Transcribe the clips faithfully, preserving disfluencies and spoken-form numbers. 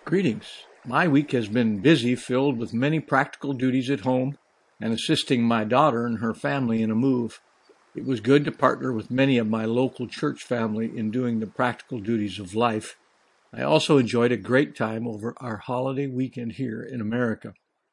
Greetings. My week has been busy, filled with many practical duties at home and assisting my daughter and her family in a move. It was good to partner with many of my local church family in doing the practical duties of life. I also enjoyed a great time over our holiday weekend here in America.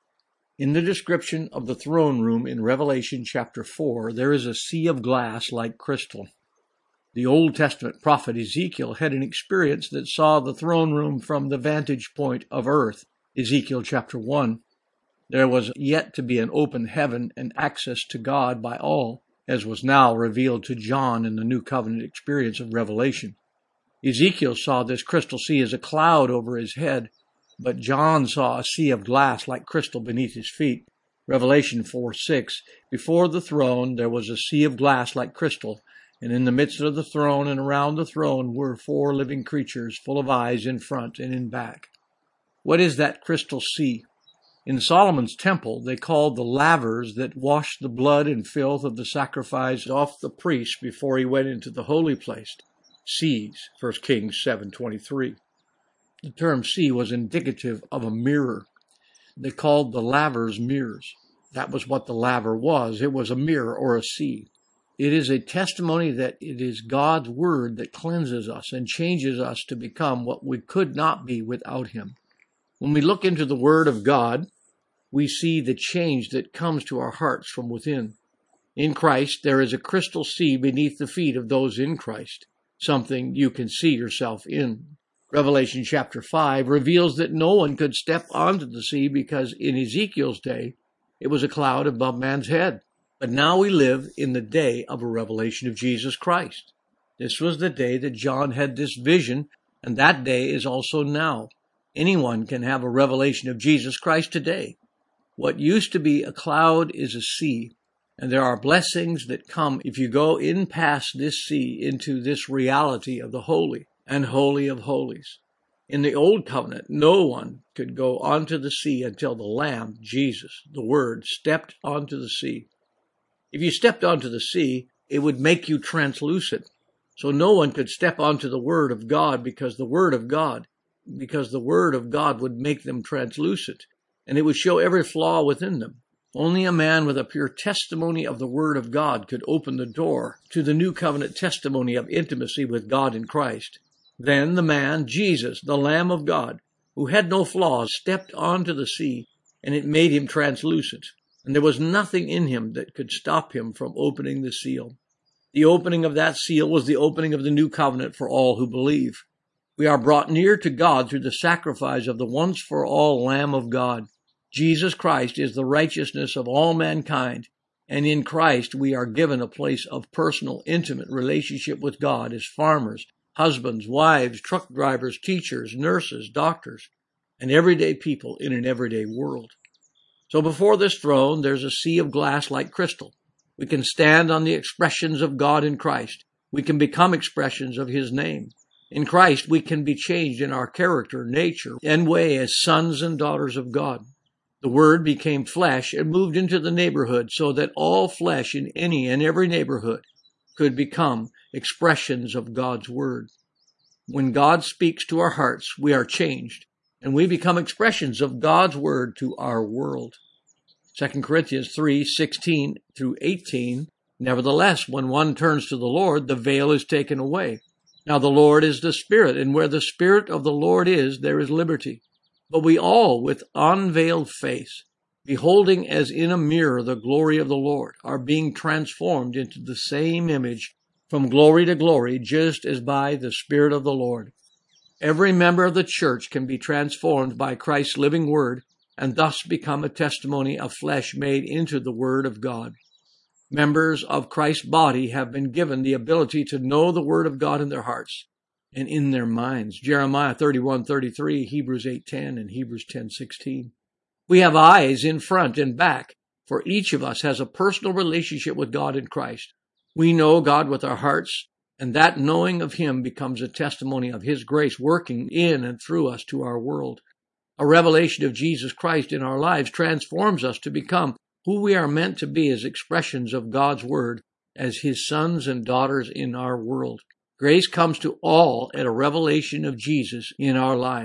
In the description of the throne room in Revelation chapter four, there is a sea of glass like crystal. The Old Testament prophet Ezekiel had an experience that saw the throne room from the vantage point of earth. Ezekiel chapter one. There was yet to be an open heaven and access to God by all, as was now revealed to John in the New Covenant experience of Revelation. Ezekiel saw this crystal sea as a cloud over his head, but John saw a sea of glass like crystal beneath his feet. Revelation four six. Before the throne there was a sea of glass like crystal, and in the midst of the throne and around the throne were four living creatures full of eyes in front and in back. What is that crystal sea? In Solomon's temple, they called the lavers that washed the blood and filth of the sacrifice off the priest before he went into the holy place. Seas, First Kings seven twenty-three. The term sea was indicative of a mirror. They called the lavers mirrors. That was what the laver was. It was a mirror or a sea. It is a testimony that it is God's word that cleanses us and changes us to become what we could not be without him. When we look into the word of God, we see the change that comes to our hearts from within. In Christ, there is a crystal sea beneath the feet of those in Christ, something you can see yourself in. Revelation chapter five reveals that no one could step onto the sea because in Ezekiel's day, it was a cloud above man's head. But now we live in the day of a revelation of Jesus Christ. This was the day that John had this vision, and that day is also now. Anyone can have a revelation of Jesus Christ today. What used to be a cloud is a sea, and there are blessings that come if you go in past this sea into this reality of the holy and holy of holies. In the Old Covenant, no one could go onto the sea until the Lamb, Jesus, the Word, stepped onto the sea. If you stepped onto the sea, it would make you translucent. So no one could step onto the Word of God because the Word of God, because the Word of God would make them translucent, and it would show every flaw within them. Only a man with a pure testimony of the Word of God could open the door to the new covenant testimony of intimacy with God in Christ. Then the man, Jesus, the Lamb of God, who had no flaws, stepped onto the sea, and it made him translucent. And there was nothing in him that could stop him from opening the seal. The opening of that seal was the opening of the new covenant for all who believe. We are brought near to God through the sacrifice of the once-for-all Lamb of God. Jesus Christ is the righteousness of all mankind, and in Christ we are given a place of personal, intimate relationship with God as farmers, husbands, wives, truck drivers, teachers, nurses, doctors, and everyday people in an everyday world. So before this throne, there's a sea of glass like crystal. We can stand on the expressions of God in Christ. We can become expressions of his name. In Christ, we can be changed in our character, nature, and way as sons and daughters of God. The Word became flesh and moved into the neighborhood so that all flesh in any and every neighborhood could become expressions of God's Word. When God speaks to our hearts, we are changed, and we become expressions of God's Word to our world. Second Corinthians three sixteen through eighteen. Nevertheless, when one turns to the Lord, the veil is taken away. Now the Lord is the Spirit, and where the Spirit of the Lord is, there is liberty. But we all, with unveiled face, beholding as in a mirror the glory of the Lord, are being transformed into the same image from glory to glory, just as by the Spirit of the Lord. Every member of the church can be transformed by Christ's living word and thus become a testimony of flesh made into the word of God. Members of Christ's body have been given the ability to know the word of God in their hearts and in their minds. Jeremiah thirty-one thirty-three, Hebrews eight ten, and Hebrews ten sixteen. We have eyes in front and back, for each of us has a personal relationship with God in Christ. We know God with our hearts, and that knowing of him becomes a testimony of his grace working in and through us to our world. A revelation of Jesus Christ in our lives transforms us to become who we are meant to be as expressions of God's word, as his sons and daughters in our world. Grace comes to all at a revelation of Jesus in our lives.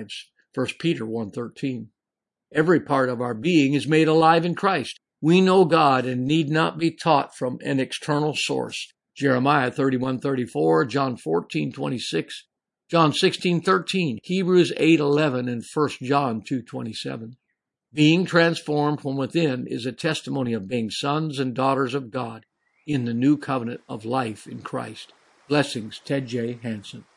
First Peter one thirteen. Every part of our being is made alive in Christ. We know God and need not be taught from an external source. Jeremiah thirty-one thirty-four, John fourteen twenty-six, John sixteen thirteen, Hebrews eight eleven, and First John two twenty-seven. Being transformed from within is a testimony of being sons and daughters of God in the new covenant of life in Christ. Blessings, Ted J. Hansen.